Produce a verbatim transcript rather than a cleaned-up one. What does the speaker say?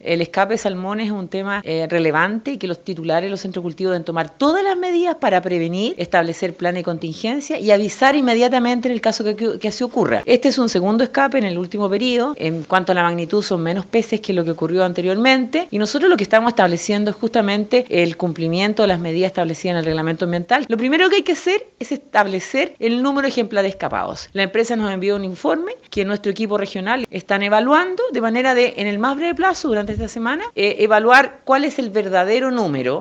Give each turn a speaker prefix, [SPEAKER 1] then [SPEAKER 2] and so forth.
[SPEAKER 1] El escape de salmones es un tema eh, relevante y que los titulares de los centros de cultivo deben tomar todas las medidas para prevenir, establecer planes de contingencia y avisar inmediatamente en el caso que, que, que así ocurra. Este es un segundo escape en el último periodo. En cuanto a la magnitud, son menos peces que lo que ocurrió anteriormente. Y nosotros lo que estamos estableciendo es justamente el cumplimiento de las medidas establecidas en el reglamento ambiental. Lo primero que hay que hacer es establecer el número ejemplar de escapados. La empresa nos envió un informe que nuestro equipo regional están evaluando de manera de, en el más breve plazo, durante esta semana, eh, evaluar cuál es el verdadero número